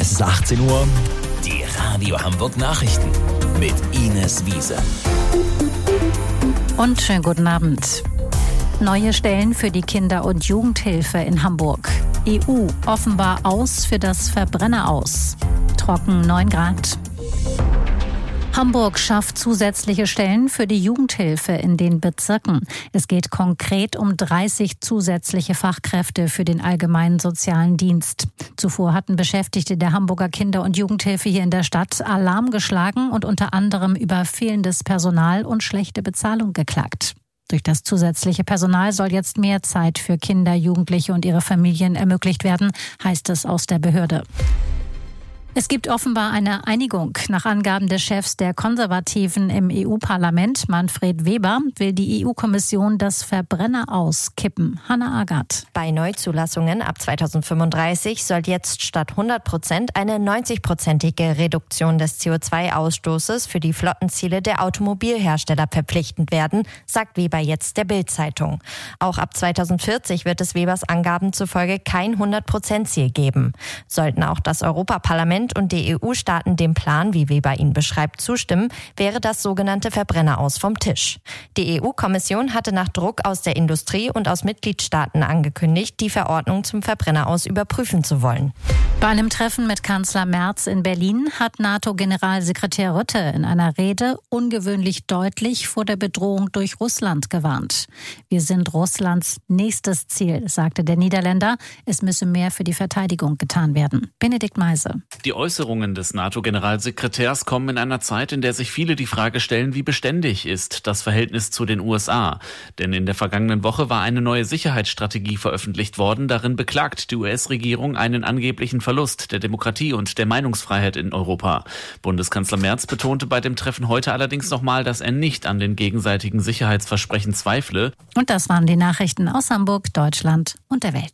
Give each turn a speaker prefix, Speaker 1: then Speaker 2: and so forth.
Speaker 1: Es ist 18 Uhr. Die Radio Hamburg Nachrichten mit Ines Wiese.
Speaker 2: Und schönen guten Abend. Neue Stellen für die Kinder- und Jugendhilfe in Hamburg. EU offenbar aus für das Verbrenneraus. Trocken 9 Grad. Hamburg schafft zusätzliche Stellen für die Jugendhilfe in den Bezirken. Es geht konkret um 30 zusätzliche Fachkräfte für den allgemeinen sozialen Dienst. Zuvor hatten Beschäftigte der Hamburger Kinder- und Jugendhilfe hier in der Stadt Alarm geschlagen und unter anderem über fehlendes Personal und schlechte Bezahlung geklagt. Durch das zusätzliche Personal soll jetzt mehr Zeit für Kinder, Jugendliche und ihre Familien ermöglicht werden, heißt es aus der Behörde. Es gibt offenbar eine Einigung. Nach Angaben des Chefs der Konservativen im EU-Parlament, Manfred Weber, will die EU-Kommission das Verbrenneraus kippen. Hannah Agath.
Speaker 3: Bei Neuzulassungen ab 2035 soll jetzt statt 100% eine 90%ige Reduktion des CO2-Ausstoßes für die Flottenziele der Automobilhersteller verpflichtend werden, sagt Weber jetzt der Bild-Zeitung. Auch ab 2040 wird es Webers Angaben zufolge kein 100%-Ziel geben. Sollten auch das Europaparlament und die EU-Staaten dem Plan, wie Weber ihn beschreibt, zustimmen, wäre das sogenannte Verbrenneraus vom Tisch. Die EU-Kommission hatte nach Druck aus der Industrie und aus Mitgliedstaaten angekündigt, die Verordnung zum Verbrenneraus überprüfen zu wollen.
Speaker 2: Bei einem Treffen mit Kanzler Merz in Berlin hat NATO-Generalsekretär Rutte in einer Rede ungewöhnlich deutlich vor der Bedrohung durch Russland gewarnt. Wir sind Russlands nächstes Ziel, sagte der Niederländer. Es müsse mehr für die Verteidigung getan werden. Benedikt Meise.
Speaker 4: Die Äußerungen des NATO-Generalsekretärs kommen in einer Zeit, in der sich viele die Frage stellen, wie beständig ist das Verhältnis zu den USA. Denn in der vergangenen Woche war eine neue Sicherheitsstrategie veröffentlicht worden. Darin beklagt die US-Regierung einen angeblichen Verlust der Demokratie und der Meinungsfreiheit in Europa. Bundeskanzler Merz betonte bei dem Treffen heute allerdings nochmal, dass er nicht an den gegenseitigen Sicherheitsversprechen zweifle.
Speaker 2: Und das waren die Nachrichten aus Hamburg, Deutschland und der Welt.